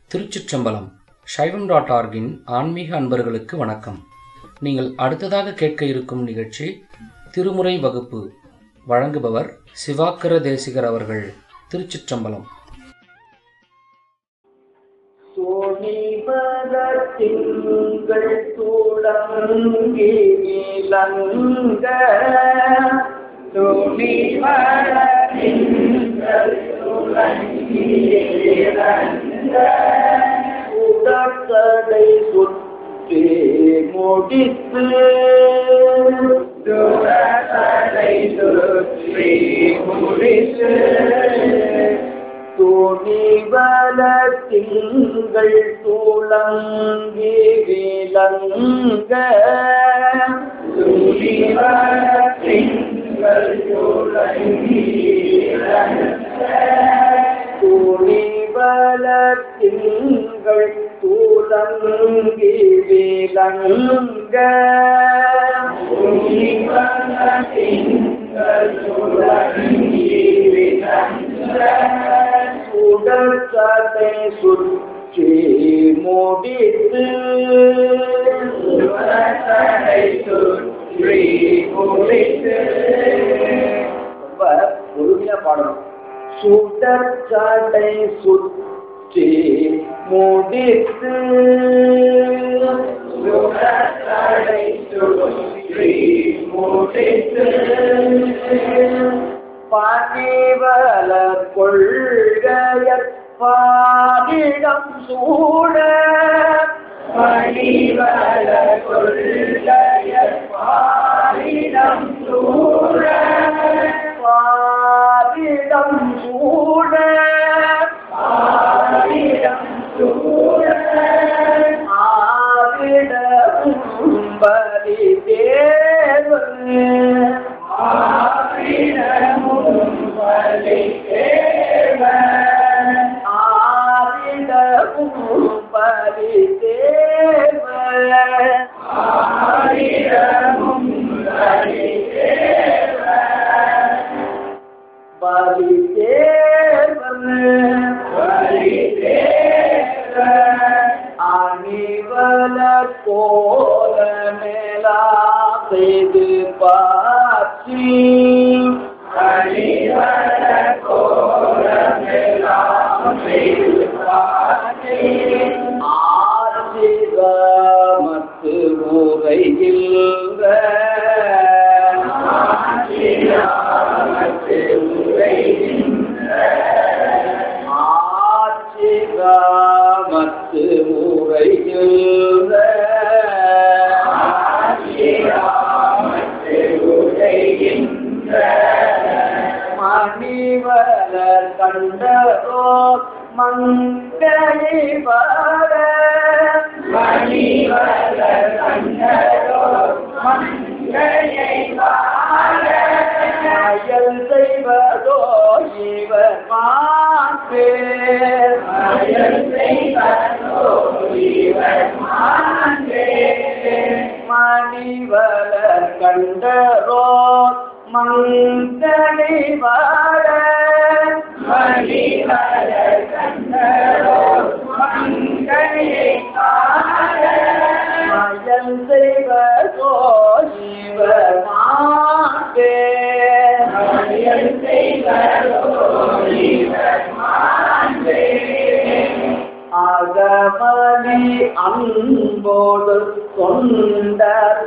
திருச்சிற்றம்பலம். சைவம்.org-இன் ஆன்மீக அன்பர்களுக்கு வணக்கம். நீங்கள் அடுத்ததாக கேட்க இருக்கும் நிகழ்ச்சி திருமுறை வகுப்பு. வழங்குபவர் சிவாக்கர தேசிகர் அவர்கள். திருச்சிற்றம்பலம். சோனிபதத்திங்கள் சூடங்கி விளங்க உடற்கடை சுற்றி முடித்து துணிவல திங்கள் துளங்கி விளங்க துணிவல திங்கள் துளங்கி விளங்க உடற்கடை சுற்றி முடித்து ரொம்ப பொறுமையா பாடணும். சுடற்கடை சுற்றி முடித்து பணிவல கொள்கையற் பாரிடம் சூழ பணிவல கொள்கையற் பாரிடம் சூழ பாரிடம் சூழ பாரிடம் சூழ ஆவிடமும் பலி தேவ ஆவிடமும் பலி தேவ ஆவிடமும் பலி தேவ ஆவிடமும் பலி தேவ பலி தேவ பலி தேவ அணிவல கோல மேலா செய்து பாச்சி அணிவல கோல மேலா செய்து பாச்சி ஆசிரமத்து உரைகின்ற ஆசிரமத்து உரைகின்ற ஆசிரமத்து உரைகின்ற மணிவல கண்டரோ மங்களை வர மணிவல கண்டரோ மங்களை வர அயல் செய்வதோ இவர் மாற்றே அயல் செய்வதோ இவர் மாற்றே மணிவல கண்டரோ மங்களை வர மணிவல கண்டரோ மங்களை வர மயல் செய்வதோ இவர் மாற்றே மயல் செய்வதோ இவர் மாற்றே அகமலி அன்போடு கொண்டவனங்க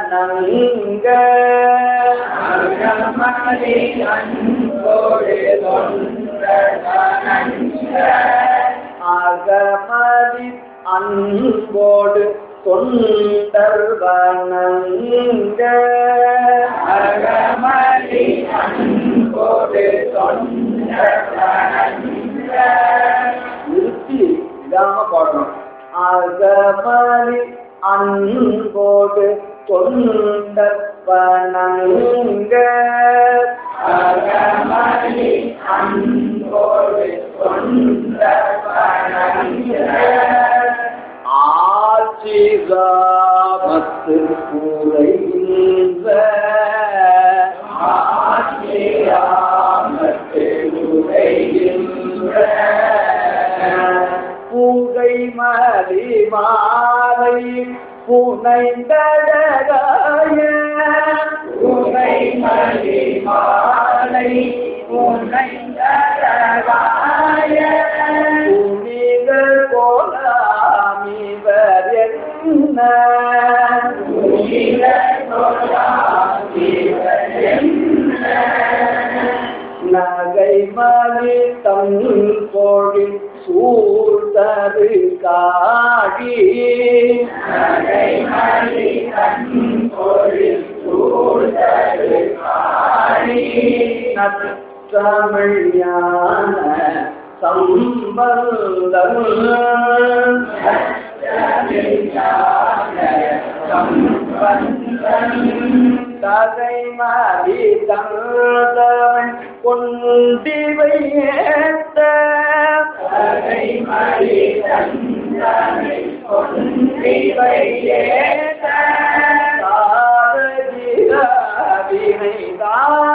அகமலி அன்போடு கொண்டவனங்க அகமலி அன்போடு கொண்டவனங்க அகமலி அன்போடு கொண்டவனங்க நிறுத்தி இல்லாம பாடணும். அகமலி அன்போடு கொண்டவனங்க அகமலி அன்போடு கொண்டவனங்க ஆசிரமத்து உரைகின்ற ஆசிரமத்து உரைகின்ற பூகை மலி மாலை புனைந்தழகாய மலி மாலை புனைந்தழகாய புனிதர் போலாமிவர் என்ன நகை மலி தம் பொழி சூழ்தரு காடி நகை மலி தம் பொழி சூழ்தரு காடி நற்றமிழ் ஞான சம்பந்தம் தகை மாறி தந்தவன் கொண்டிவை ஏத்த தகை மாறி தந்தவன் கொண்டிவை ஏத்த வினை தான்